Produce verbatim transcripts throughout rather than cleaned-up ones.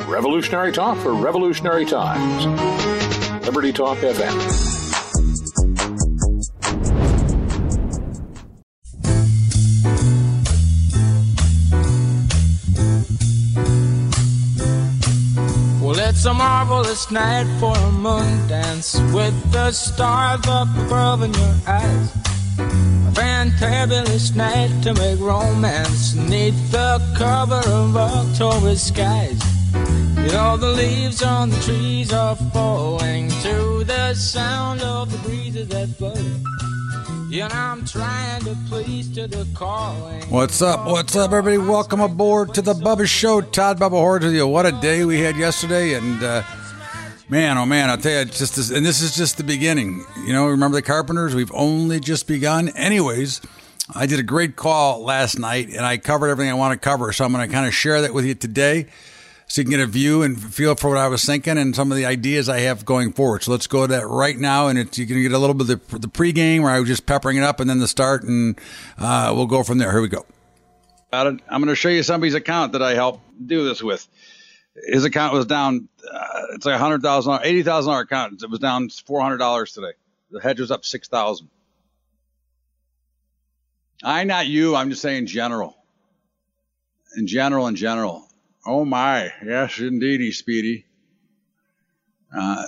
Revolutionary talk for revolutionary times. Liberty Talk F M. Well, it's a marvelous night for a moon dance with the stars up above in your eyes. A fantabulous night to make romance neath the cover of October skies. You know the leaves on the trees are falling to the sound of the breezes that blow. You know I'm trying to please to the calling. What's up? What's up, everybody? Welcome aboard to the Bubba Show. Todd Bubba Hordes with you. What a day we had yesterday, and uh, man, oh man, I'll tell you, it's just this, and this is just the beginning. You know, remember the Carpenters? We've only just begun. Anyways, I did a great call last night, and I covered everything I want to cover, so I'm going to kind of share that with you today, so you can get a view and feel for what I was thinking and some of the ideas I have going forward. So let's go to that right now, and it's, you can get a little bit of the, the pregame where I was just peppering it up, and then the start, and uh, we'll go from there. Here we go. I'm going to show you somebody's account that I helped do this with. His account was down. Uh, it's like a hundred thousand dollars, eighty thousand dollar account. It was down four hundred dollars today. The hedge was up six thousand. I, not you. I'm just saying general. In general, in general. Oh my, yes, indeedy, Speedy. Uh,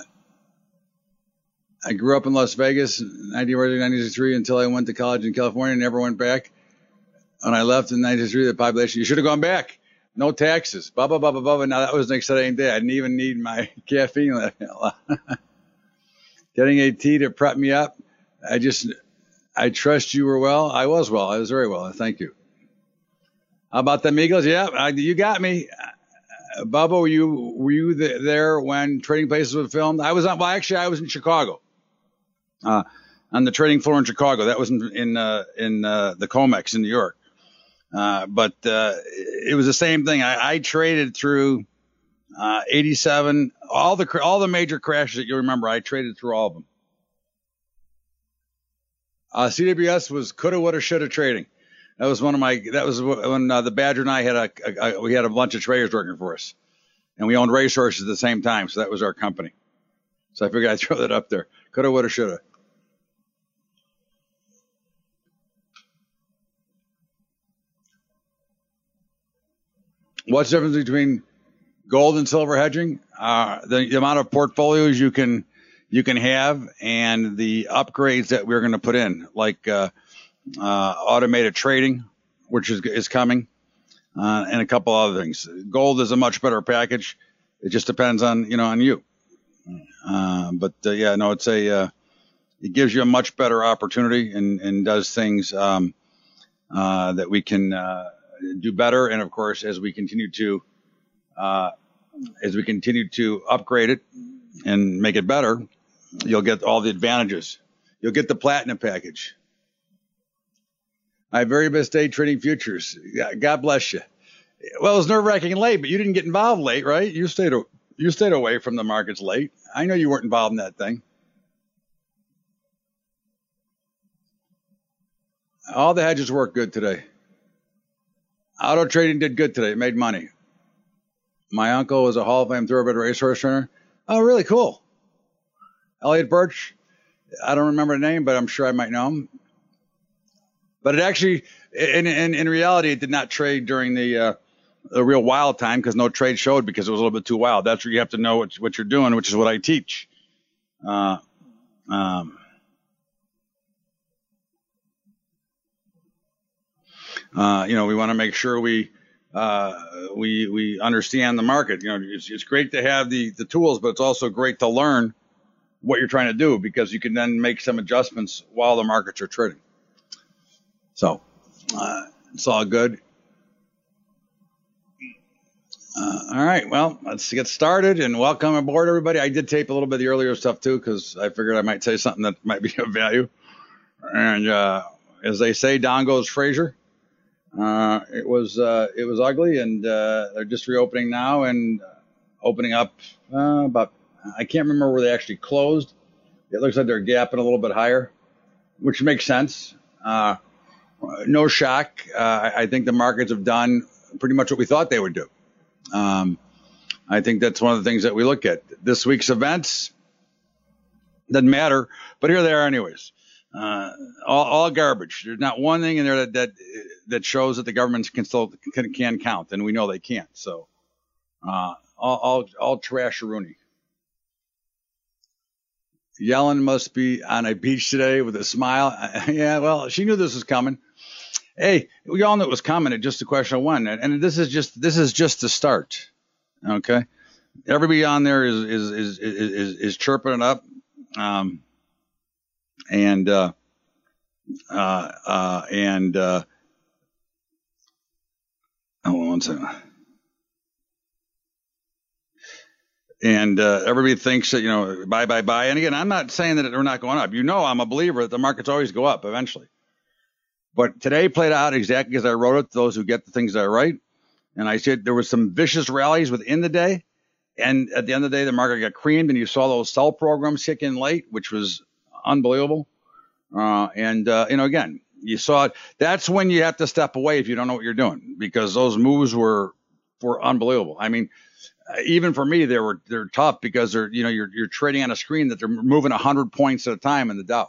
I grew up in Las Vegas in nineteen ninety-three until I went to college in California and never went back. When I left in ninety-three, the population, you should have gone back. No taxes. Bubba, bubba, bubba. Now that was an exciting day. I didn't even need my caffeine. Getting a tea to prep me up. I just, I trust you were well. I was well. I was very well. Thank you. How about the Eagles? Yeah, I, you got me. Uh, Bubba, were you were you the, there when Trading Places was filmed? I was on. Well, actually, I was in Chicago, uh, on the trading floor in Chicago. That was in in, uh, in uh, the COMEX in New York. Uh, but uh, it was the same thing. I, I traded through uh, eighty-seven, all the all the major crashes that you remember. I traded through all of them. Uh, C W S was coulda, woulda, shoulda trading. That was one of my. That was when uh, the Badger and I had a, a, a we had a bunch of traders working for us, and we owned racehorses at the same time. So that was our company. So I figured I'd throw that up there. Coulda, woulda, shoulda. What's the difference between gold and silver hedging? Uh, the, the amount of portfolios you can you can have, and the upgrades that we're going to put in, like. Uh, Uh, automated trading, which is is coming, uh, and a couple other things. Gold is a much better package. It just depends on you know on you. Uh, but uh, yeah, no, it's a uh, it gives you a much better opportunity and and does things um, uh, that we can uh, do better. And of course, as we continue to uh, as we continue to upgrade it and make it better, you'll get all the advantages. You'll get the platinum package. My very best day trading futures. God bless you. Well, it was nerve-wracking late, but you didn't get involved late, right? You stayed you stayed away from the markets late. I know you weren't involved in that thing. All the hedges worked good today. Auto trading did good today. It made money. My uncle was a Hall of Fame thoroughbred racehorse trainer. Oh, really cool. Elliot Birch. I don't remember the name, but I'm sure I might know him. But it actually, in, in in reality, it did not trade during the uh, the real wild time because no trade showed because it was a little bit too wild. That's where you have to know what, what you're doing, which is what I teach. Uh, um, uh, you know, we want to make sure we uh, we we understand the market. You know, it's, it's great to have the the tools, but it's also great to learn what you're trying to do because you can then make some adjustments while the markets are trading. So uh, it's all good. Uh, all right. Well, let's get started and welcome aboard, everybody. I did tape a little bit of the earlier stuff, too, because I figured I might say something that might be of value. And uh, as they say, down goes Frazier. Uh, it was uh, it was ugly, and uh, they're just reopening now and opening up uh, about, I can't remember where they actually closed. It looks like they're gapping a little bit higher, which makes sense. Uh, no shock. Uh, I think the markets have done pretty much what we thought they would do. Um, I think that's one of the things that we look at. This week's events doesn't matter, but here they are anyways. Uh, all, all garbage. There's not one thing in there that that, that shows that the government can still can, can count, and we know they can't. So uh, all, all all trash-a-rooney. Yellen must be on a beach today with a smile. Yeah, well, she knew this was coming. Hey, we all knew it was coming. It's just a question of when, and this is just this is just the start. Okay, everybody on there is is is is is, is chirping it up, um, and uh, uh, uh, and uh, oh, one second. And uh, everybody thinks that, you know, buy, buy, buy. And again, I'm not saying that they're not going up. You know, I'm a believer that the markets always go up eventually. But today played out exactly as I wrote it, those who get the things that I write. And I said there was some vicious rallies within the day. And at the end of the day, the market got creamed, and you saw those sell programs kick in late, which was unbelievable. Uh, and, uh, you know, again, you saw it. That's when you have to step away if you don't know what you're doing, because those moves were were unbelievable. I mean, even for me, they were they're tough because they're you know you're you're trading on a screen that they're moving a hundred points at a time in the Dow.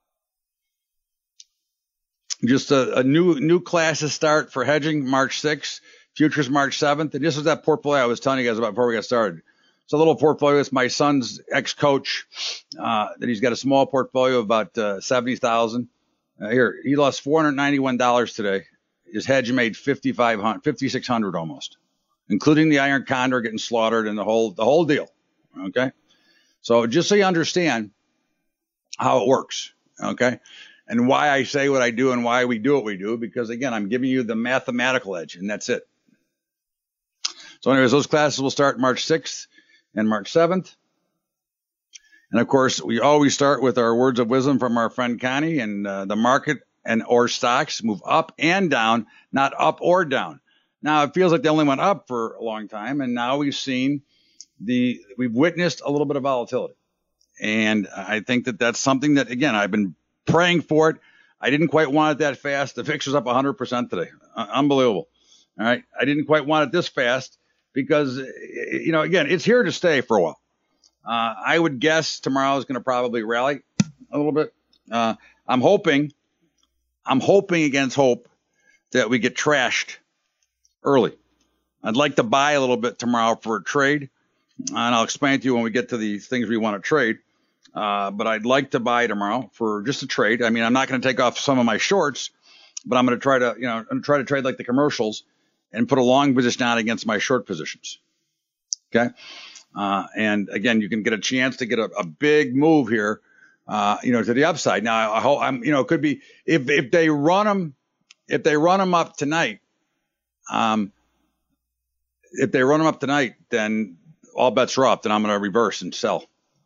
Just a, a new new classes start for hedging March sixth, futures March seventh, and this was that portfolio I was telling you guys about before we got started. It's a little portfolio. It's my son's ex-coach uh, that he's got a small portfolio of about uh, seventy thousand. Uh, here he lost four hundred ninety-one dollars today. His hedge made fifty-five hundred, fifty-six hundred almost, including the iron condor getting slaughtered and the whole the whole deal. Okay, so just so you understand how it works, okay, and why I say what I do and why we do what we do, because again, I'm giving you the mathematical edge, and that's it. So anyways, those classes will start March sixth and March seventh. And of course, we always start with our words of wisdom from our friend Connie, and uh, the market and or stocks move up and down, not up or down. Now, it feels like they only went up for a long time, and now we've seen the, we've witnessed a little bit of volatility. And I think that that's something that, again, I've been praying for it. I didn't quite want it that fast. The V I X was up one hundred percent today. Uh, unbelievable. All right. I didn't quite want it this fast because, you know, again, it's here to stay for a while. Uh, I would guess tomorrow is going to probably rally a little bit. Uh, I'm hoping, I'm hoping against hope that we get trashed early. I'd like to buy a little bit tomorrow for a trade, and I'll explain it to you when we get to the things we want to trade. Uh, but I'd like to buy tomorrow for just a trade. I mean, I'm not going to take off some of my shorts, but I'm going to try to, you know, I'm going to try to trade like the commercials and put a long position on against my short positions. Okay. Uh, and again, you can get a chance to get a, a big move here, uh, you know, to the upside. Now, I hope I'm, you know, it could be if, if they run them, if they run them up tonight, um, if they run them up tonight, then all bets are up. Then I'm going to reverse and sell.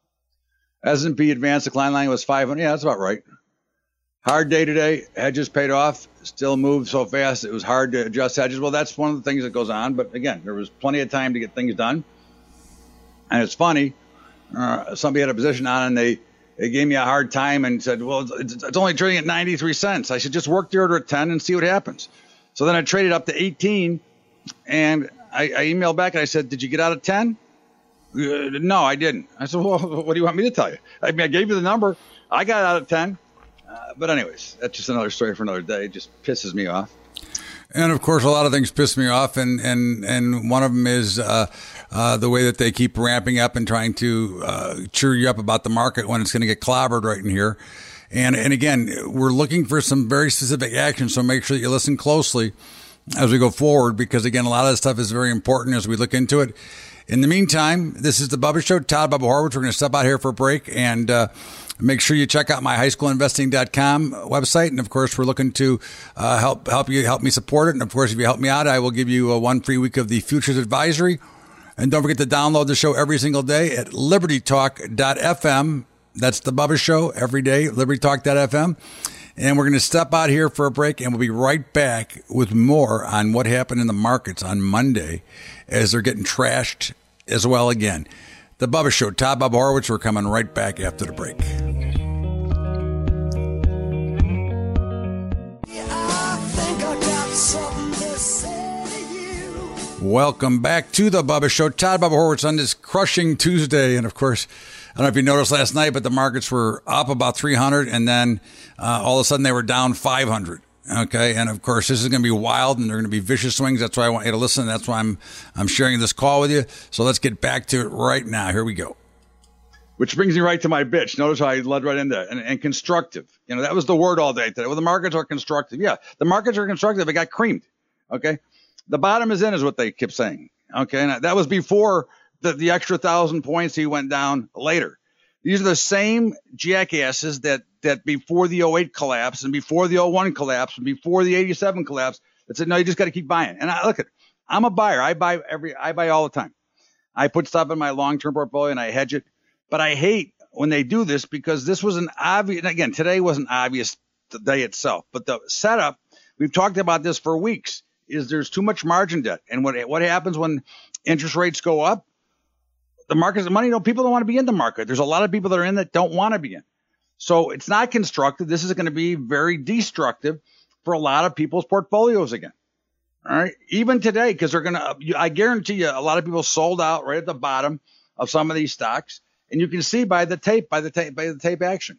S and P advanced decline line was five hundred. Yeah, that's about right. Hard day today. Hedges paid off. Still moved so fast. It was hard to adjust hedges. Well, that's one of the things that goes on. But again, there was plenty of time to get things done. And it's funny, uh, somebody had a position on and they, they gave me a hard time and said, well, it's, it's only trading at ninety-three cents. I should just work the order at ten and see what happens. So then I traded up to eighteen, and I, I emailed back and I said, did you get out at ten? Uh, no, I didn't. I said, well, what do you want me to tell you? I mean, I gave you the number. I got out at ten. Uh, but anyways, that's just another story for another day. It just pisses me off. And of course, a lot of things piss me off, and and and one of them is uh, uh, the way that they keep ramping up and trying to uh, cheer you up about the market when it's going to get clobbered right in here. And and again, we're looking for some very specific action, so make sure that you listen closely as we go forward, because again, a lot of this stuff is very important as we look into it. In the meantime, this is the Bubba Show. Todd Bubba Horwitz. We're going to step out here for a break, and uh, make sure you check out my high school investing dot com website. And of course, we're looking to uh, help help you help me support it. And of course, if you help me out, I will give you a one free week of the Futures Advisory. And don't forget to download the show every single day at liberty talk dot f m. That's the Bubba Show every day, liberty talk dot f m. And we're going to step out here for a break, and we'll be right back with more on what happened in the markets on Monday as they're getting trashed as well again. The Bubba Show, Todd Bubba Horwitz. We're coming right back after the break. Welcome back to the Bubba Show. Todd Bubba Horwitz on this crushing Tuesday. And of course, I don't know if you noticed last night, but the markets were up about three hundred, and then uh, all of a sudden they were down five hundred. Okay. And of course, this is going to be wild, and they're going to be vicious swings. That's why I want you to listen. That's why I'm, I'm sharing this call with you. So let's get back to it right now. Here we go. Which brings me right to my bitch. Notice how I led right into it. And, and constructive. You know, that was the word all day today. Well, the markets are constructive. Yeah, the markets are constructive. It got creamed. Okay. The bottom is in is what they kept saying. Okay. And that was before the, the extra thousand points he went down later. These are the same jackasses that, that before the oh eight collapse and before the oh one collapse and before the eighty-seven collapse that said, no, you just got to keep buying. And I look at, I'm a buyer. I buy every, I buy all the time. I put stuff in my long-term portfolio and I hedge it, but I hate when they do this because this was an obvious, and again, today wasn't obvious the day itself, but the setup, we've talked about this for weeks, is there's too much margin debt. And what what happens when interest rates go up? The market's the money, you know, people don't want to be in the market. There's a lot of people that are in that don't want to be in. So it's not constructive. This is going to be very destructive for a lot of people's portfolios again. All right. Even today, because they're going to, I guarantee you, a lot of people sold out right at the bottom of some of these stocks. And you can see by the tape, by the tape, by the tape action.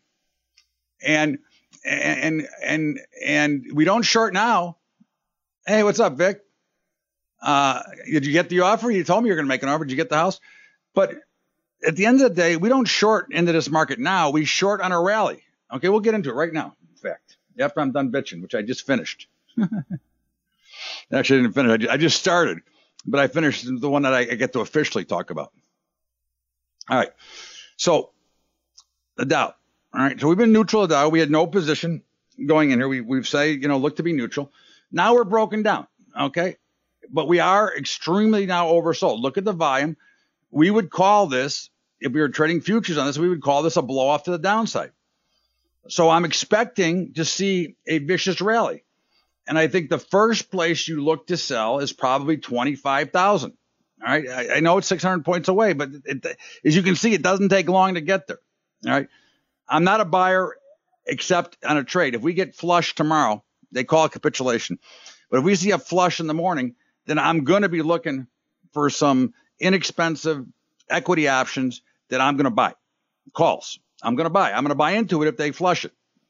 And, and, and, and we don't short now. Hey, what's up, Vic? Uh, did you get the offer? You told me you're going to make an offer. Did you get the house? But at the end of the day, we don't short into this market now. We short on a rally. Okay, we'll get into it right now. In fact, after I'm done bitching, which I just finished. Actually, I didn't finish. I just started, but I finished the one that I get to officially talk about. All right. So the Dow. All right. So we've been neutral at Dow. We had no position going in here. We, we've say, you know, look to be neutral. Now we're broken down. Okay. But we are extremely now oversold. Look at the volume. We would call this, if we were trading futures on this, we would call this a blow off to the downside. So I'm expecting to see a vicious rally. And I think the first place you look to sell is probably twenty-five thousand. All right. I, I know it's six hundred points away, but it, as you can see, it doesn't take long to get there. All right. I'm not a buyer except on a trade. If we get flush tomorrow, they call it capitulation. But if we see a flush in the morning, then I'm going to be looking for some inexpensive equity options that I'm going to buy. Calls. I'm going to buy. I'm going to buy into it if they flush it.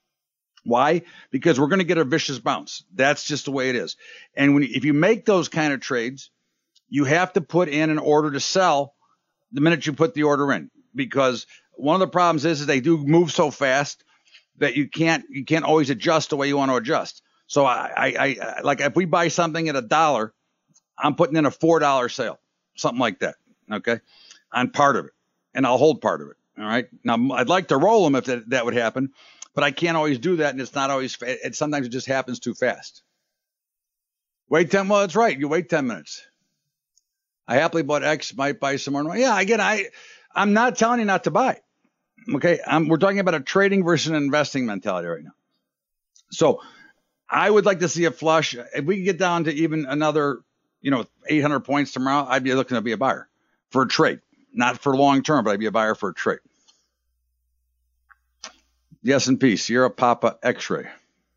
Why? Because we're going to get a vicious bounce. That's just the way it is. And when if you make those kind of trades, you have to put in an order to sell the minute you put the order in, because one of the problems is, is they do move so fast that you can't you can't always adjust the way you want to adjust. So I, I, I like if we buy something at a dollar, I'm putting in a four dollar sale, something like that. Okay, on part of it, and I'll hold part of it. All right. Now I'd like to roll them if that, that would happen, but I can't always do that, and it's not always. It sometimes it just happens too fast. Wait ten. Well, that's right. You wait ten minutes. I happily bought X, might buy some more. Yeah, again, I, I'm not telling you not to buy. Okay, I'm, we're talking about a trading versus an investing mentality right now. So I would like to see a flush. If we can get down to even another, you know, eight hundred points tomorrow, I'd be looking to be a buyer for a trade, not for long term, but I'd be a buyer for a trade. The S and P, Sierra Papa X-ray.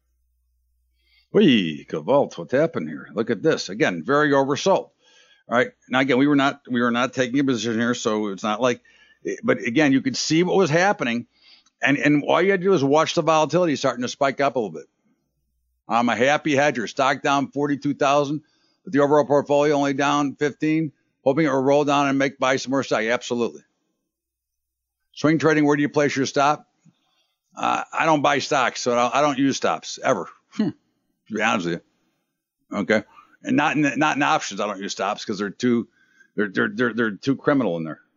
Whee, Cavalt, what's happened here? Look at this. Again, very oversold. All right. Now, again, we were not we were not taking a position here, so it's not like, but again, you could see what was happening, and and all you had to do is watch the volatility starting to spike up a little bit. I'm a happy hedger. Stock down forty-two thousand, but the overall portfolio only down fifteen, hoping it will roll down and make buy some more stock. Absolutely. Swing trading, where do you place your stop? Uh, I don't buy stocks, so I don't, I don't use stops ever. Hmm. To be honest with you. Okay. And not in, not in options. I don't use stops because they're too, they're, they're, they're, they're too criminal in there.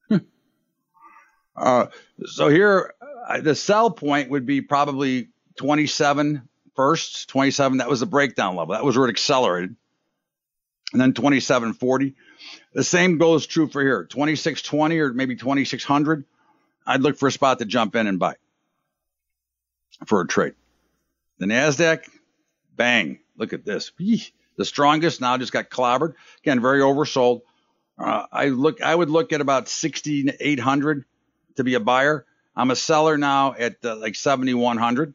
uh, so here, uh, the sell point would be probably twenty-seven first, twenty-seven. That was the breakdown level. That was where it accelerated. And then twenty-seven forty. The same goes true for here. twenty-six twenty or maybe twenty-six hundred. I'd look for a spot to jump in and buy for a trade. The NASDAQ, bang. Look at this. The strongest now just got clobbered. Again, very oversold. Uh, I look. I would look at about sixty-eight hundred to be a buyer. I'm a seller now at uh, like seventy-one hundred.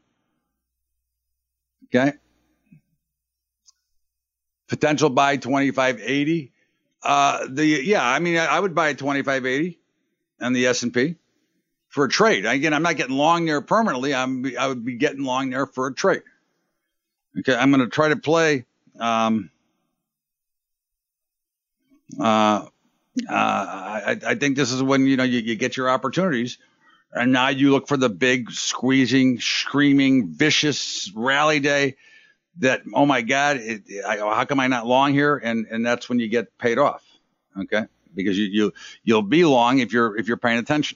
Okay. Potential buy twenty-five eighty. uh, the yeah, I mean, I, I would buy a twenty-five eighty on the S and P for a trade. Again, I'm not getting long there permanently. I'm I would be getting long there for a trade. Okay, I'm going to try to play. Um, uh, uh, I, I think this is when you know you, you get your opportunities, and now you look for the big squeezing, screaming, vicious rally day. That, oh my God, it, I, how come I'm not long here? And and that's when you get paid off, okay? Because you you you'll be long if you're if you're paying attention.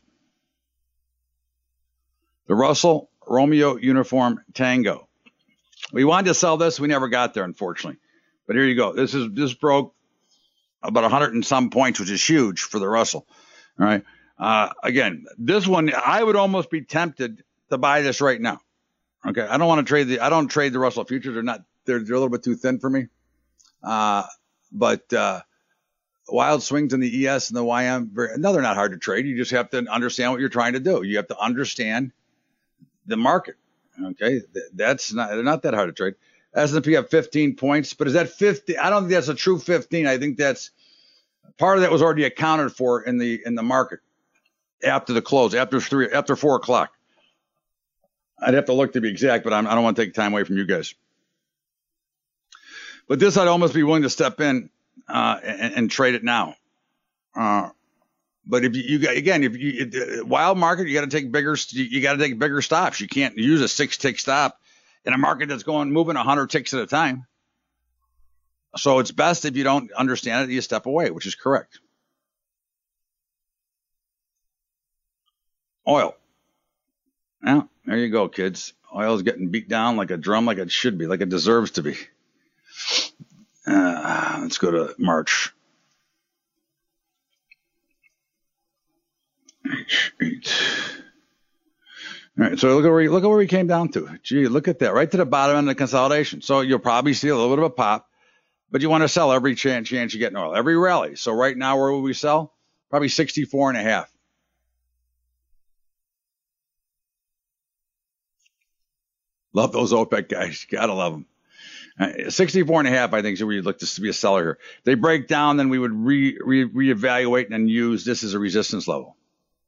The Russell Romeo Uniform Tango. We wanted to sell this, we never got there, unfortunately. But here you go. This is this broke about a hundred and some points, which is huge for the Russell. All right. Uh, again, this one I would almost be tempted to buy this right now. Okay, I don't want to trade the I don't trade the Russell futures. They're not they're they're a little bit too thin for me. Uh, but uh, wild swings in the E S and the Y M, no, they're not hard to trade. You just have to understand what you're trying to do. You have to understand the market. Okay, that's not they're not that hard to trade. S and P have fifteen points, but is that fifty? I don't think that's a true fifteen. I think that's part of that was already accounted for in the in the market after the close, after three, after four o'clock. I'd have to look to be exact, but I'm, I don't want to take time away from you guys. But this, I'd almost be willing to step in uh, and, and trade it now. Uh, but if you, you got, again, if you it, wild market, you got to take bigger, you, you got to take bigger stops. You can't use a six tick stop in a market that's going moving a hundred ticks at a time. So it's best if you don't understand it, you step away, which is correct. Oil. Yeah, there you go, kids. Oil is getting beat down like a drum, like it should be, like it deserves to be. Uh, let's go to March. H eight. All right, so look where we, look at where we came down to. Gee, look at that, right to the bottom end of the consolidation. So you'll probably see a little bit of a pop, but you want to sell every chance, chance you get in oil, every rally. So right now, where will we sell? Probably sixty-four and a half. Love those OPEC guys. Gotta love them. Uh, sixty-four and a half, I think, is where you'd look to be a seller here. If they break down, then we would re, re, reevaluate and use this as a resistance level.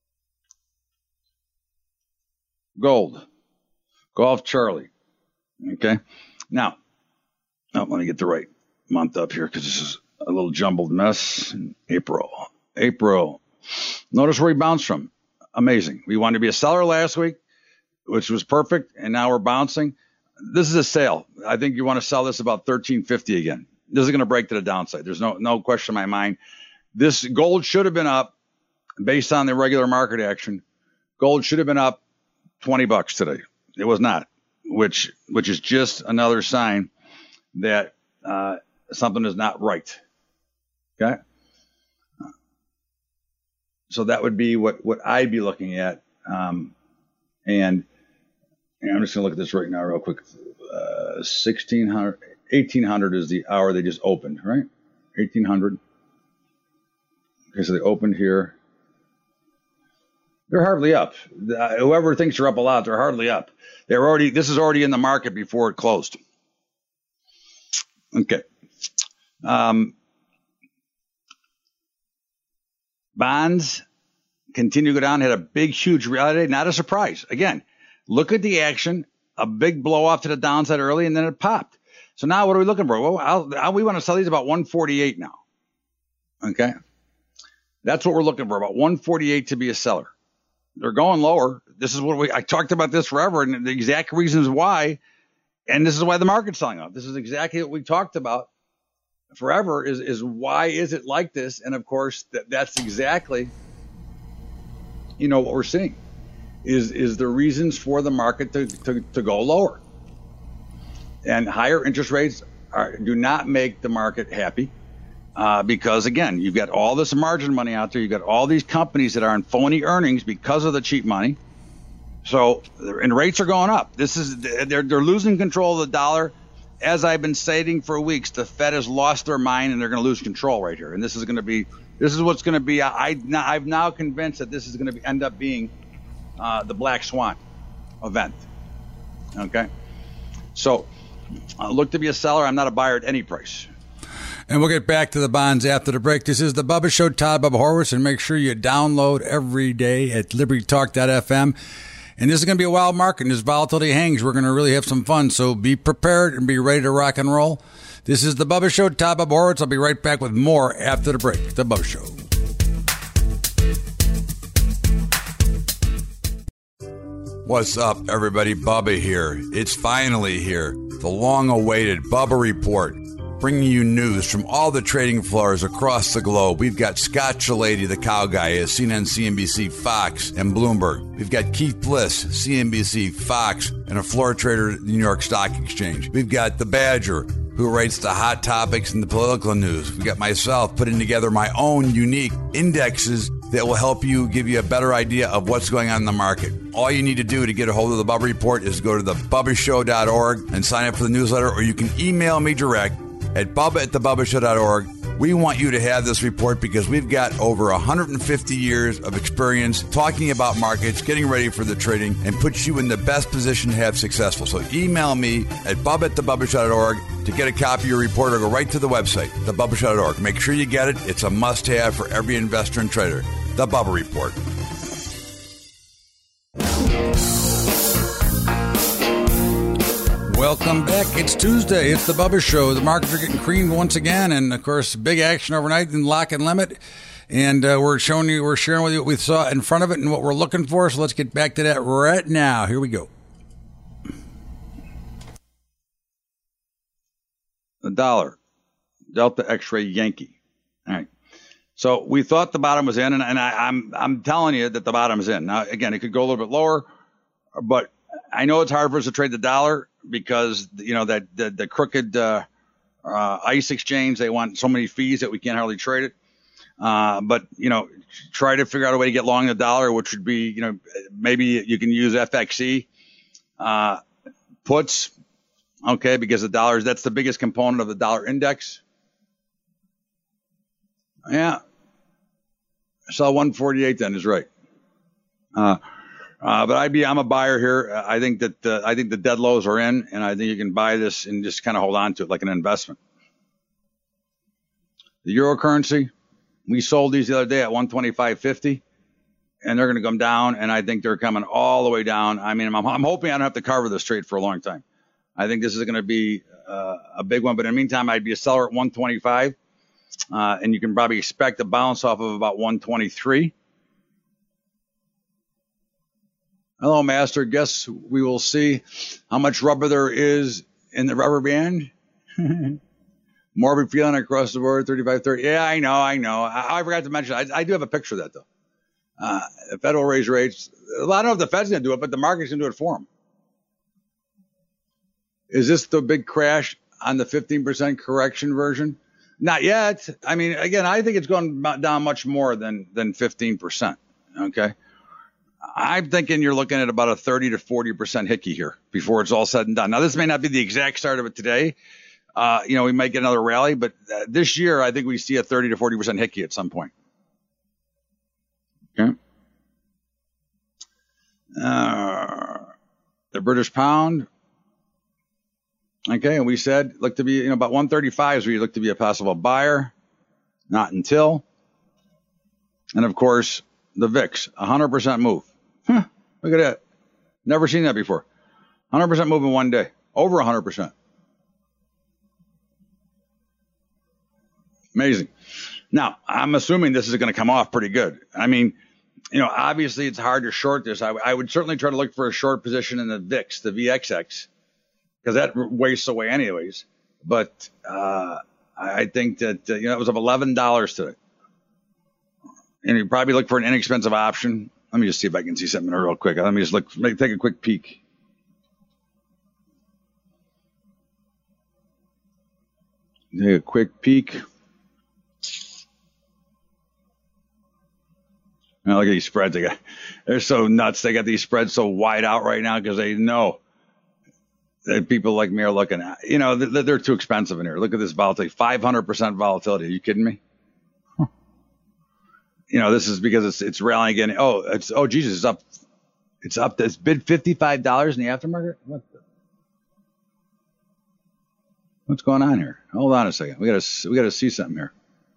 Gold. Golf Charlie. Okay. Now, oh, let me get the right month up here because this is a little jumbled mess. April. April. Notice where he bounced from. Amazing. We wanted to be a seller last week, which was perfect, and now we're bouncing. This is a sale. I think you want to sell this about thirteen fifty again. This is going to break to the downside. There's no no question in my mind. This gold should have been up based on the regular market action. Gold should have been up twenty bucks today. It was not, which which is just another sign that uh, something is not right. Okay. So that would be what what I'd be looking at, um, and. And I'm just going to look at this right now real quick. Uh, sixteen hundred, eighteen hundred is the hour they just opened, right? eighteen hundred. Okay, so they opened here. They're hardly up. Uh, whoever thinks they're up a lot, they're hardly up. They're already. This is already in the market before it closed. Okay. Um, bonds continue to go down. Had a big, huge rally. Not a surprise. Again. Look at the action, a big blow off to the downside early, and then it popped. So now what are we looking for? Well, I'll, I'll, we want to sell these about one forty-eight now. Okay. That's what we're looking for, about one forty-eight to be a seller. They're going lower. This is what we, I talked about this forever and the exact reasons why. And this is why the market's selling off. This is exactly what we talked about forever is, is why is it like this? And of course, that, that's exactly, you know, what we're seeing. Is is the reasons for the market to, to, to go lower. And higher interest rates are, do not make the market happy uh, because, again, you've got all this margin money out there. You've got all these companies that are in phony earnings because of the cheap money. So, and rates are going up. This is they're they're losing control of the dollar. As I've been stating for weeks, the Fed has lost their mind and they're going to lose control right here. And this is going to be this is what's going to be. I, I I've now convinced that this is going to be, end up being Uh, the Black Swan event. Okay. So uh, look to be a seller. I'm not a buyer at any price. And we'll get back to the bonds after the break. This is the Bubba Show, Todd Bubba Horwitz, and make sure you download every day at liberty talk dot f m. And this is going to be a wild market, and as volatility hangs, we're going to really have some fun. So be prepared and be ready to rock and roll. This is the Bubba Show, Todd Bubba Horwitz. I'll be right back with more after the break. The Bubba Show. What's up, everybody? Bubba here. It's finally here. The long-awaited Bubba Report, bringing you news from all the trading floors across the globe. We've got Scott Chilady, the cow guy, at C N N, C N B C, Fox, and Bloomberg. We've got Keith Bliss, C N B C, Fox, and a floor trader at the New York Stock Exchange. We've got the Badger, who rates the hot topics and the political news. We've got myself putting together my own unique indexes that will help you, give you a better idea of what's going on in the market. All you need to do to get a hold of the Bubba Report is go to the bubba show dot org and sign up for the newsletter, or you can email me direct at bubba at the bubba show dot org. We want you to have this report because we've got over one hundred fifty years of experience talking about markets, getting ready for the trading, and puts you in the best position to have successful. So email me at bubba at the bubba show dot org to get a copy of your report, or go right to the website, the bubba show dot org. Make sure you get it. It's a must-have for every investor and trader. The Bubba Report. Welcome back. It's Tuesday. It's the Bubba Show. The markets are getting creamed once again, and of course, big action overnight in lock and limit. And uh, we're showing you, we're sharing with you what we saw in front of it and what we're looking for. So let's get back to that right now. Here we go. The dollar, Delta X-ray Yankee. All right. So we thought the bottom was in, and, and I, I'm I'm telling you that the bottom is in. Now, again, it could go a little bit lower, but I know it's hard for us to trade the dollar because, you know, that the, the crooked uh, uh, ICE exchange, they want so many fees that we can't hardly trade it. Uh, but, you know, try to figure out a way to get long the dollar, which would be, you know, maybe you can use F X E uh, puts, okay, because the dollar, that's the biggest component of the dollar index. Yeah. So one forty-eight then is right. Uh, uh, but I'd be, I'm a buyer here. I think that, uh, I think the dead lows are in, and I think you can buy this and just kind of hold on to it like an investment. The euro currency, we sold these the other day at one twenty-five fifty, and they're going to come down, and I think they're coming all the way down. I mean, I'm, I'm hoping I don't have to cover this trade for a long time. I think this is going to be uh, a big one, but in the meantime, I'd be a seller at one twenty-five. Uh, and you can probably expect a bounce off of about one twenty-three. Hello, Master. Guess we will see how much rubber there is in the rubber band. Morbid feeling across the board, thirty-five thirty. Yeah, I know, I know. I, I forgot to mention, I, I do have a picture of that, though. Uh, the Fed will raise rates. Well, I don't know if the Fed's going to do it, but the market's going to do it for them. Is this the big crash on the fifteen percent correction version? Not yet. I mean, again, I think it's going down much more than than fifteen percent. Okay. I'm thinking you're looking at about a thirty to forty percent hickey here before it's all said and done. Now, this may not be the exact start of it today. Uh, you know, we might get another rally, but uh, this year, I think we see a thirty to forty percent hickey at some point. Okay. Uh, the British pound. Okay, and we said look to be, you know, about one thirty-five is where you look to be a possible buyer, not until. And of course, the V I X, one hundred percent move. Huh, look at that. Never seen that before. one hundred percent move in one day. Over one hundred percent. Amazing. Now, I'm assuming this is going to come off pretty good. I mean, you know, obviously it's hard to short this. I, I would certainly try to look for a short position in the V I X, the V X X. Because that wastes away anyways. But uh, I think that, uh, you know, it was of eleven dollars today. And you probably look for an inexpensive option. Let me just see if I can see something real quick. Let me just look, take a quick peek. Take a quick peek. Now look at these spreads. They got, they're so nuts. They got these spreads so wide out right now because they know that people like me are looking at. You know, they're, they're too expensive in here. Look at this volatility, five hundred percent volatility. Are you kidding me? Huh. You know, this is because it's it's rallying again. Oh, it's oh Jesus, it's up. It's up. It's bid fifty-five dollars in the aftermarket. What the? What's going on here? Hold on a second. We gotta we gotta see something here.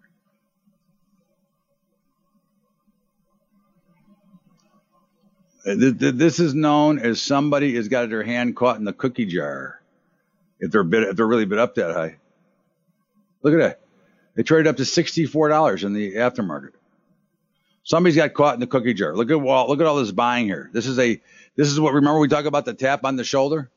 This is known as somebody has got their hand caught in the cookie jar. If they're bid, if they're really bid up that high. Look at that. They traded up to sixty-four dollars in the aftermarket. Somebody's got caught in the cookie jar. Look at all, look at all this buying here. This is a, this is what, remember we talk about the tap on the shoulder?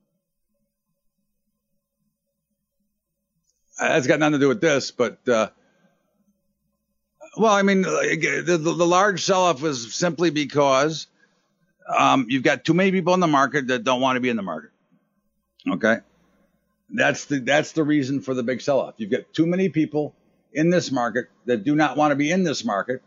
That's got nothing to do with this, but, uh, well, I mean, the, the, the large sell-off was simply because um, you've got too many people in the market that don't want to be in the market. Okay? That's the, that's the reason for the big sell-off. You've got too many people in this market that do not want to be in this market.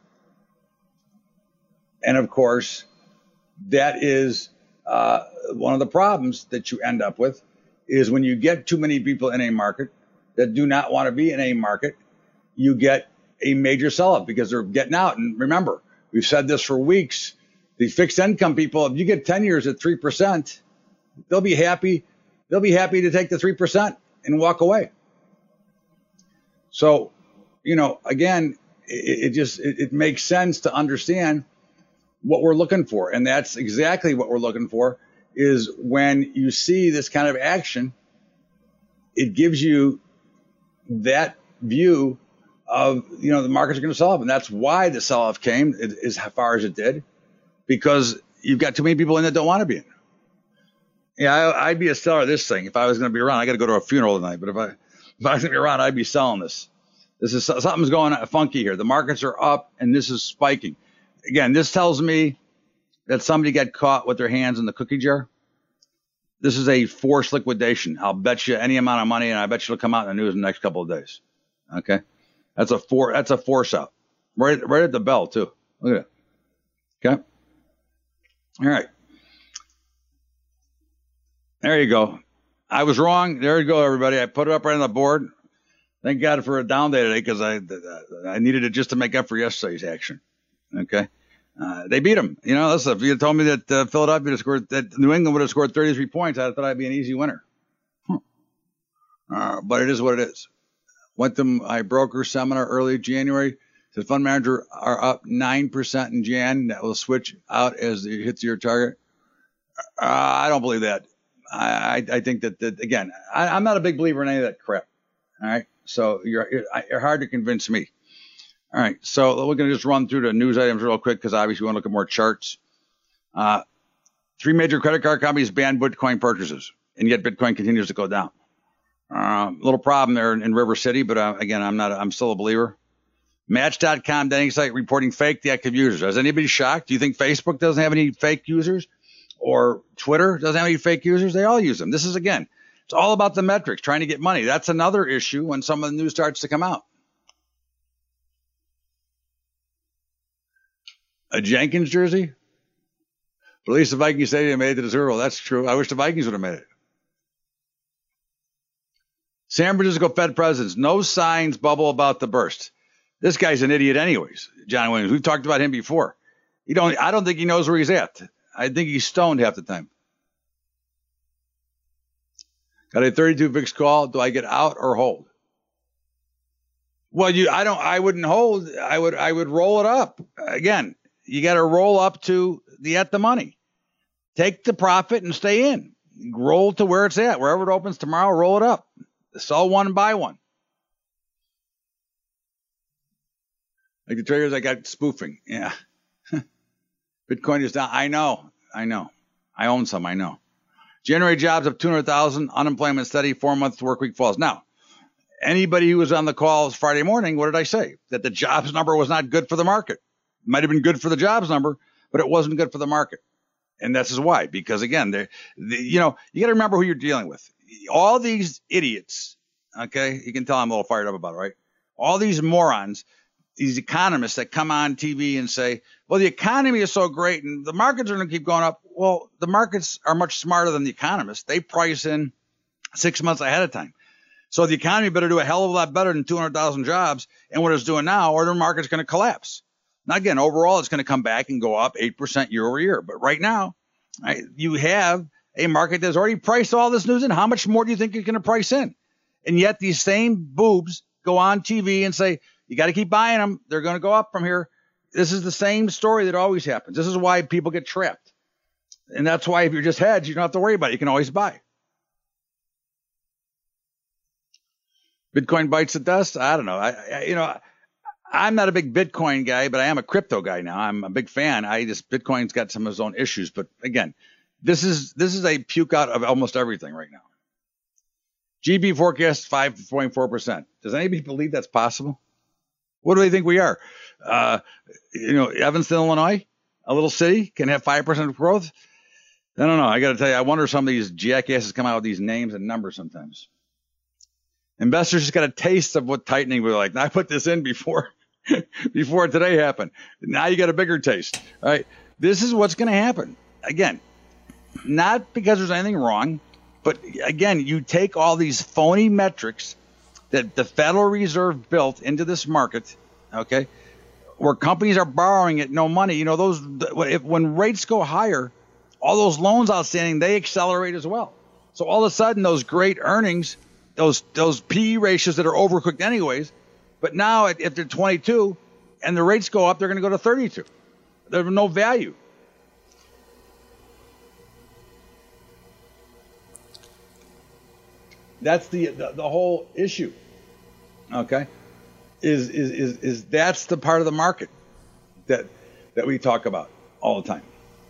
And of course, that is uh, one of the problems that you end up with is when you get too many people in a market that do not want to be in a market, you get a major sell-off because they're getting out. And remember, we've said this for weeks. The fixed income people, if you get ten years at three percent, they'll be happy. They'll be happy to take the three percent and walk away. So, you know, again, it, it just, it, it makes sense to understand what we're looking for. And that's exactly what we're looking for is when you see this kind of action, it gives you that view of, you know, the markets are going to sell off. And that's why the sell-off came as far as it did, because you've got too many people in that don't want to be in. Yeah, I, I'd be a seller of this thing. If I was going to be around, I got to go to a funeral tonight. But if I, if I was going to be around, I'd be selling this. This is something's going on funky here. The markets are up and this is spiking. Again, this tells me that somebody got caught with their hands in the cookie jar. This is a forced liquidation. I'll bet you any amount of money, and I bet you it'll come out in the news in the next couple of days. Okay, that's a for that's a force out, right right at the bell too. Look at it. Okay, all right. There you go. I was wrong. There you go, everybody. I put it up right on the board. Thank God for a down day today because I I needed it just to make up for yesterday's action. Okay. Uh, they beat them. You know, listen, if you had told me that uh, Philadelphia would have scored, that New England would have scored thirty-three points, I thought I'd be an easy winner. Huh. Uh, but it is what it is. Went to my broker seminar early January. The fund manager are up nine percent in Jan. That will switch out as it hits your target. Uh, I don't believe that. I, I, I think that, that again, I, I'm not a big believer in any of that crap. All right. So you're, you're, you're hard to convince me. All right, so we're going to just run through the news items real quick because obviously we want to look at more charts. Uh, three major credit card companies banned Bitcoin purchases, and yet Bitcoin continues to go down. A uh, little problem there in, in River City, but uh, again, I'm not. I'm still a believer. Match dot com dating site reporting fake active users. Is anybody shocked? Do you think Facebook doesn't have any fake users, or Twitter doesn't have any fake users? They all use them. This is again, it's all about the metrics, trying to get money. That's another issue when some of the news starts to come out. A Jenkins jersey? But at least the Vikings Stadium made it to the Super Bowl. That's true. I wish the Vikings would have made it. San Francisco Fed presidents, no signs bubble about the burst. This guy's an idiot anyways, John Williams. We've talked about him before. He don't, I don't think he knows where he's at. I think he's stoned half the time. Got a thirty-two fixed call. Do I get out or hold? Well, you, I don't, I wouldn't hold. I would, I would roll it up. Again, you got to roll up to the at the money. Take the profit and stay in. Roll to where it's at. Wherever it opens tomorrow, roll it up. Sell one and buy one. Like the traders I got spoofing. Yeah. Bitcoin is down. I know. I know. I own some. I know. January jobs up two hundred thousand. Unemployment steady. Four months work week falls. Now, anybody who was on the call Friday morning, what did I say? That the jobs number was not good for the market. Might have been good for the jobs number, but it wasn't good for the market. And this is why, because again, they, you know, you got to remember who you're dealing with. All these idiots, okay, you can tell I'm a little fired up about it, right? All these morons, these economists that come on T V and say, well, the economy is so great and the markets are going to keep going up. Well, the markets are much smarter than the economists. They price in six months ahead of time. So the economy better do a hell of a lot better than two hundred thousand jobs and what it's doing now, or the market's going to collapse. Now, again, overall, it's going to come back and go up eight percent year over year. But right now, right, you have a market that's already priced all this news in. How much more do you think you're going to price in? And yet these same boobs go on T V and say, you got to keep buying them. They're going to go up from here. This is the same story that always happens. This is why people get trapped. And that's why if you're just hedged, you don't have to worry about it. You can always buy. Bitcoin bites the dust. I don't know. I, I you know, I'm not a big Bitcoin guy, but I am a crypto guy now. I'm a big fan. I just, Bitcoin's got some of its own issues. But again, this is, this is a puke out of almost everything right now. G B forecasts five point four percent. Does anybody believe that's possible? What do they think we are? Uh, you know, Evanston, Illinois, a little city, can have five percent growth. I don't know. I got to tell you, I wonder if some of these jackasses come out with these names and numbers sometimes. Investors just got a taste of what tightening was like. Now, I put this in before, before today happened. Now you got a bigger taste. All right. This is what's going to happen. Again, not because there's anything wrong, but again, you take all these phony metrics that the Federal Reserve built into this market, okay, where companies are borrowing at no money. You know, those, if, when rates go higher, all those loans outstanding, they accelerate as well. So all of a sudden, those great earnings, those those P E ratios that are overcooked anyways, but now if they're twenty-two and the rates go up, they're going to go to thirty-two. There's no value. That's the, the the whole issue. Okay, is is is is that's the part of the market that that we talk about all the time.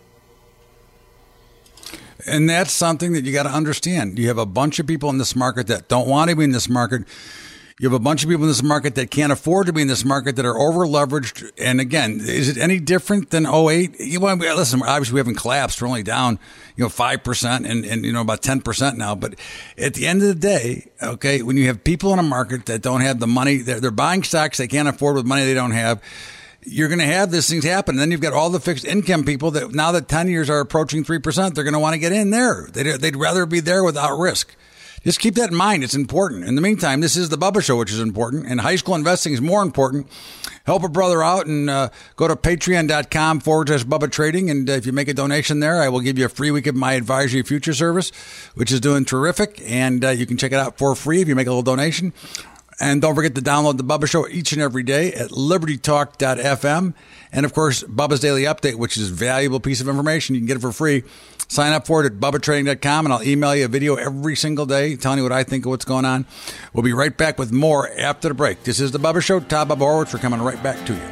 And that's something that you got to understand. You have a bunch of people in this market that don't want to be in this market. You have a bunch of people in this market that can't afford to be in this market, that are over leveraged. And again, is it any different than oh eight? You want to listen, obviously we haven't collapsed. We're only down, you know, five percent and, and, you know, about ten percent now. But at the end of the day, okay, when you have people in a market that don't have the money, they're, they're buying stocks they can't afford with money they don't have, you're going to have these things happen. And then you've got all the fixed income people that now that ten years are approaching three percent, they're going to want to get in there. They'd, they'd rather be there without risk. Just keep that in mind. It's important. In the meantime, this is the Bubba Show, which is important, and high school investing is more important. Help a brother out and uh, go to patreon.com forward slash Bubba Trading. And uh, if you make a donation there, I will give you a free week of my advisory future service, which is doing terrific. And uh, you can check it out for free if you make a little donation. And don't forget to download the Bubba Show each and every day at liberty talk dot f m. And, of course, Bubba's Daily Update, which is a valuable piece of information. You can get it for free. Sign up for it at bubba trading dot com, and I'll email you a video every single day telling you what I think of what's going on. We'll be right back with more after the break. This is the Bubba Show. Todd Bubba Horowitz. We're coming right back to you.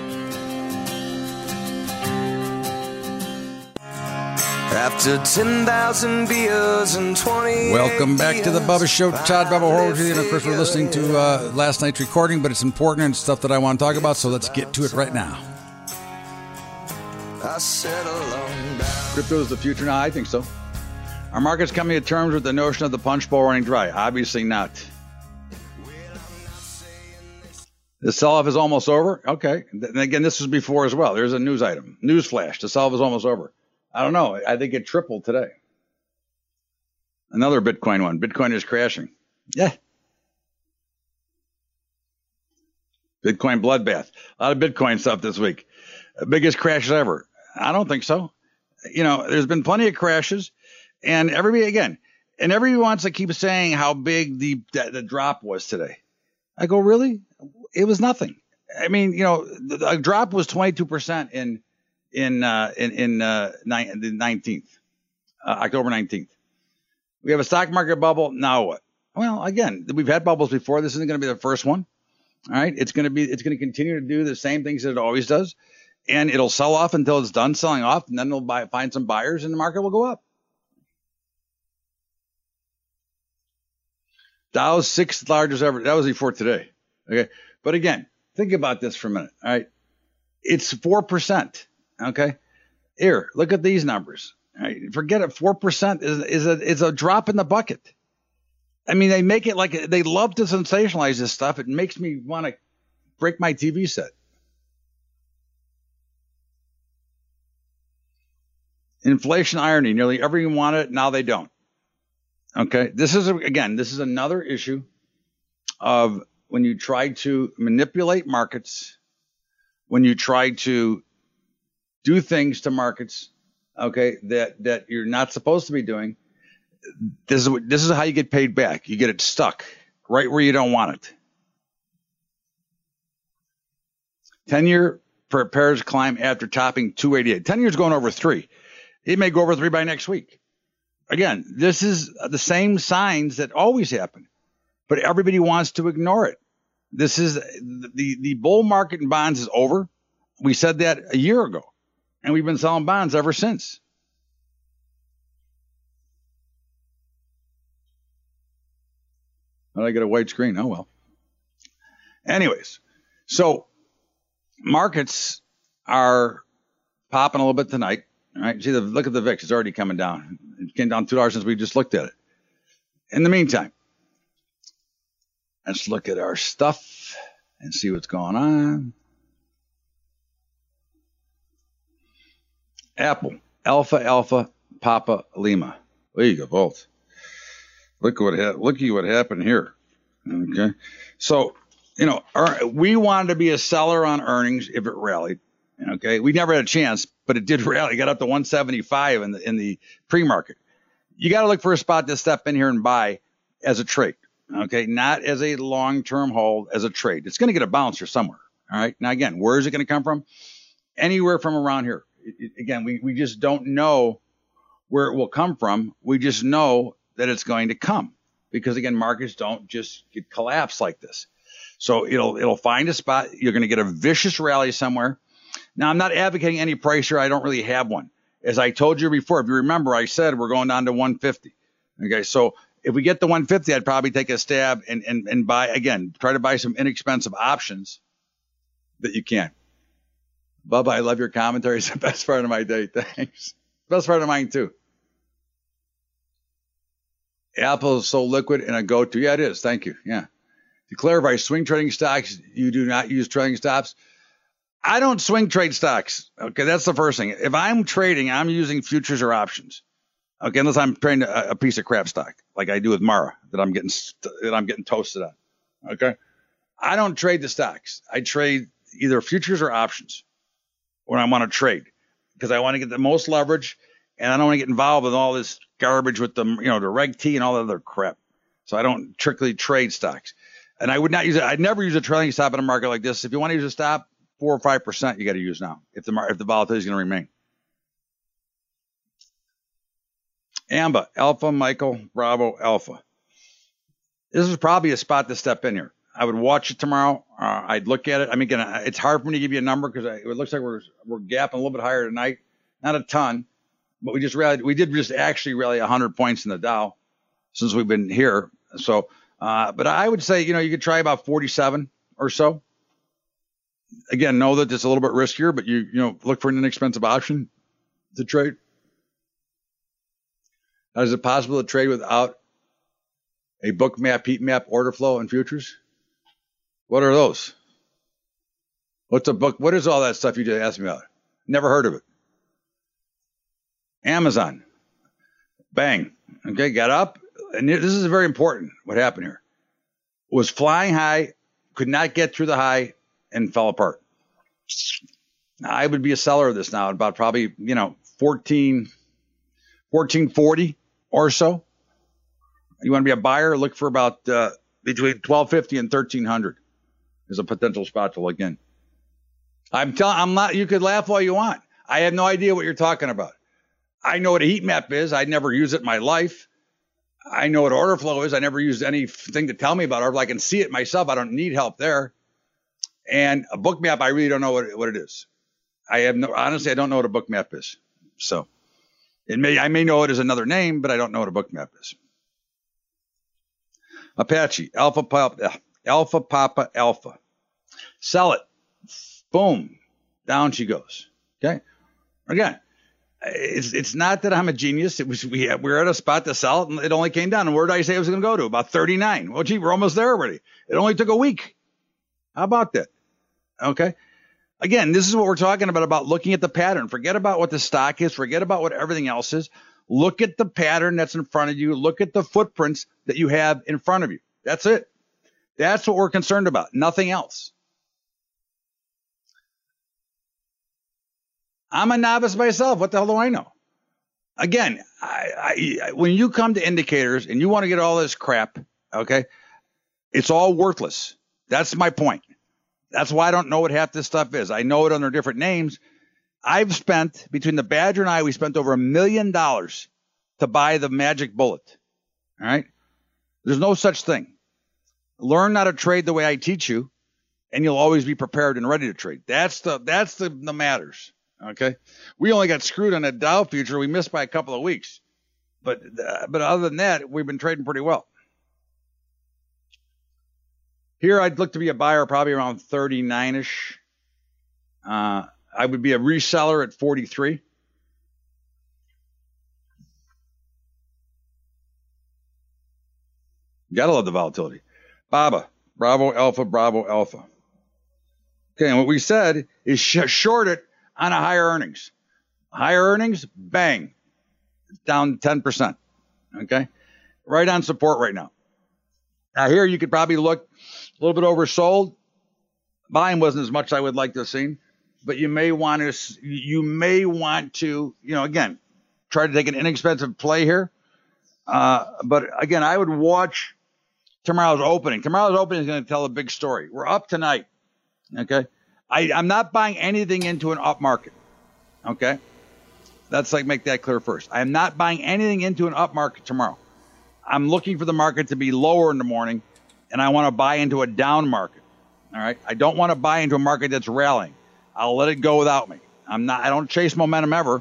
After ten thousand beers and twenty. Welcome back to the Bubba Show. Todd Bubba Horowitz. And of course, we're listening to uh, last night's recording, but it's important and stuff that I want to talk about, so let's get to it right now. I settle on down. Crypto is the future now? I think so. Are markets coming to terms with the notion of the punch bowl running dry? Obviously not. The sell-off is almost over? Okay. And again, this was before as well. There's a news item. News flash. The sell-off is almost over. I don't know. I think it tripled today. Another Bitcoin one. Bitcoin is crashing. Yeah. Bitcoin bloodbath. A lot of Bitcoin stuff this week. Biggest crashes ever. I don't think so. You know, there's been plenty of crashes, and everybody, again, and everybody wants to keep saying how big the the drop was today. I go, really? It was nothing. I mean, you know, the, the drop was twenty-two percent in in uh, in in uh, nine, the nineteenth, uh, October nineteenth. We have a stock market bubble. Now what? Well, again, we've had bubbles before. This isn't going to be the first one. All right, it's going to be it's going to continue to do the same things that it always does. And it'll sell off until it's done selling off, and then they'll buy, find some buyers, and the market will go up. Dow's sixth largest ever. That was before today. Okay, but again, think about this for a minute. All right, it's four percent. Okay, here, look at these numbers. All right, forget it. Four percent is is a is a drop in the bucket. I mean, they make it like they love to sensationalize this stuff. It makes me want to break my T V set. Inflation irony. Nearly everyone wanted it. Now they don't. Okay. This is, a, again, this is another issue of when you try to manipulate markets, when you try to do things to markets, okay, that, that you're not supposed to be doing. This is what, this is how you get paid back. You get it stuck right where you don't want it. ten-year prepares climb after topping two eighty-eight. ten years going over three. It may go over three by next week. Again, this is the same signs that always happen, but everybody wants to ignore it. This is the, the bull market in bonds is over. We said that a year ago, and we've been selling bonds ever since. Well, I get a white screen. Oh, well. Anyways, so markets are popping a little bit tonight. All right. See, the, look at the V I X. It's already coming down. It came down two dollars since we just looked at it. In the meantime, let's look at our stuff and see what's going on. Apple, Alpha, Alpha, Papa, Lima. There you go, both. Look what ha- look at what happened here. Okay. So, you know, our, we wanted to be a seller on earnings if it rallied. Okay. We never had a chance, but it did rally. It got up to one seventy-five in the in the pre-market. You got to look for a spot to step in here and buy as a trade. Okay. Not as a long-term hold, as a trade. It's going to get a bounce here somewhere. All right. Now, again, where is it going to come from? Anywhere from around here. It, it, again, we, we just don't know where it will come from. We just know that it's going to come because, again, markets don't just get collapsed like this. So it'll it'll find a spot. You're going to get a vicious rally somewhere. Now, I'm not advocating any price here. I don't really have one. As I told you before, if you remember, I said we're going down to one fifty. Okay, so if we get to one fifty, I'd probably take a stab and, and, and buy, again, try to buy some inexpensive options that you can. Bubba, I love your commentary. It's the best part of my day. Thanks. Best part of mine, too. Apple is so liquid and a go-to. Yeah, it is. Thank you. Yeah. To clarify, swing trading stocks, you do not use trading stops. I don't swing trade stocks. Okay, that's the first thing. If I'm trading, I'm using futures or options. Okay, unless I'm trading a, a piece of crap stock like I do with Mara that I'm getting that I'm getting toasted on. Okay, I don't trade the stocks. I trade either futures or options when I want to trade because I want to get the most leverage and I don't want to get involved with all this garbage with the you know the Reg T and all that other crap. So I don't strictly trade stocks. And I would not use it. I'd never use a trailing stop in a market like this. If you want to use a stop, four or five percent, you got to use now. If the if the volatility is going to remain. Amba, Alpha, Michael, Bravo, Alpha. This is probably a spot to step in here. I would watch it tomorrow. Uh, I'd look at it. I mean, again, it's hard for me to give you a number because it looks like we're we're gapping a little bit higher tonight. Not a ton, but we just rallied. We did just actually rally one hundred points in the Dow since we've been here. So. Uh, but I would say, you know, you could try about forty-seven or so. Again, know that it's a little bit riskier, but you, you know, look for an inexpensive option to trade. Now, is it possible to trade without a book map, heat map, order flow, and futures? What are those? What's a book? What is all that stuff you just asked me about? Never heard of it. Amazon. Bang. Okay, got up. And this is very important, what happened here. Was flying high, could not get through the high, and fell apart. Now, I would be a seller of this now, about probably, you know, fourteen, fourteen forty or so. You want to be a buyer, look for about uh, between twelve fifty and thirteen hundred is a potential spot to look in. I'm telling, I'm not, you could laugh all you want. I have no idea what you're talking about. I know what a heat map is. I'd never use it in my life. I know what order flow is. I never used anything to tell me about order. I can see it myself. I don't need help there. And a book map, I really don't know what it, what it is. I have no, honestly, I don't know what a book map is. So it may, I may know it as another name, but I don't know what a book map is. Apache, Alpha Papa, Alpha Papa Alpha. Sell it. Boom. Down she goes. Okay. Again. It's it's not that I'm a genius. It was we we were at a spot to sell it, and it only came down. And where did I say it was going to go to? About thirty-nine. Well, gee, we're almost there already. It only took a week. How about that? Okay. Again, this is what we're talking about, about looking at the pattern. Forget about what the stock is. Forget about what everything else is. Look at the pattern that's in front of you. Look at the footprints that you have in front of you. That's it. That's what we're concerned about. Nothing else. I'm a novice myself. What the hell do I know? again, I, I, when you come to indicators and you want to get all this crap, okay, it's all worthless. That's my point. That's why I don't know what half this stuff is. I know it under different names. I've spent, between the Badger and I, we spent over a million dollars to buy the magic bullet. All right? There's no such thing. Learn how to trade the way I teach you, and you'll always be prepared and ready to trade. That's the that's the, the matters. Okay? We only got screwed on that Dow future. We missed by a couple of weeks. But uh, but other than that, we've been trading pretty well. Here, I'd look to be a buyer probably around thirty-nine-ish. Uh, I would be a reseller at forty-three. Gotta love the volatility. BABA, Bravo Alpha, Bravo Alpha. Okay, and what we said is sh- short it on a higher earnings. Higher earnings, bang, down ten percent. Okay, right on support right now. Now here you could probably look a little bit oversold. Buying wasn't as much as I would like to have seen, but you may want to, you may want to, you know, again, try to take an inexpensive play here. Uh, but again, I would watch tomorrow's opening. Tomorrow's opening is going to tell a big story. We're up tonight. Okay. I, I'm not buying anything into an up market. Okay. That's like, make that clear first. I am not buying anything into an up market tomorrow. I'm looking for the market to be lower in the morning, and I want to buy into a down market. All right. I don't want to buy into a market that's rallying. I'll let it go without me. I'm not, I don't chase momentum ever.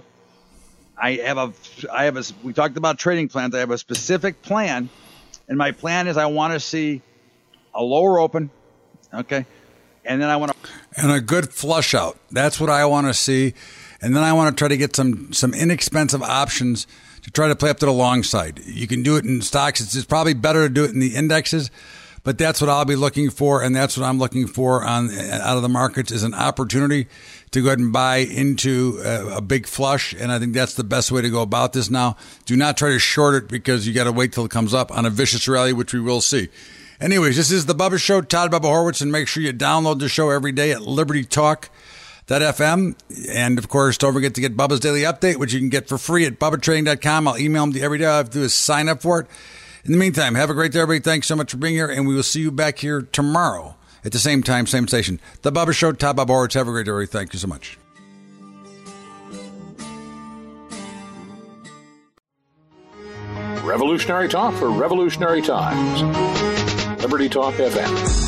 I have a, I have a, we talked about trading plans. I have a specific plan, and my plan is I want to see a lower open. Okay. And then I want to, and a good flush out. That's what I want to see. And then I want to try to get some, some inexpensive options to try to play up to the long side. You can do it in stocks. It's, it's probably better to do it in the indexes, but that's what I'll be looking for. And that's what I'm looking for on out of the markets is an opportunity to go ahead and buy into a, a big flush. And I think that's the best way to go about this now. Do not try to short it because you got to wait till it comes up on a vicious rally, which we will see. Anyways, this is the Bubba Show, Todd Bubba Horwitz, and make sure you download the show every day at liberty talk dot f m. And, of course, don't forget to get Bubba's Daily Update, which you can get for free at bubba trading dot com. I'll email them to you every day. All I have to do is sign up for it. In the meantime, have a great day, everybody. Thanks so much for being here, and we will see you back here tomorrow at the same time, same station. The Bubba Show, Todd Bubba Horwitz. Have a great day, everybody. Thank you so much. Revolutionary talk for revolutionary times. Liberty Talk F M.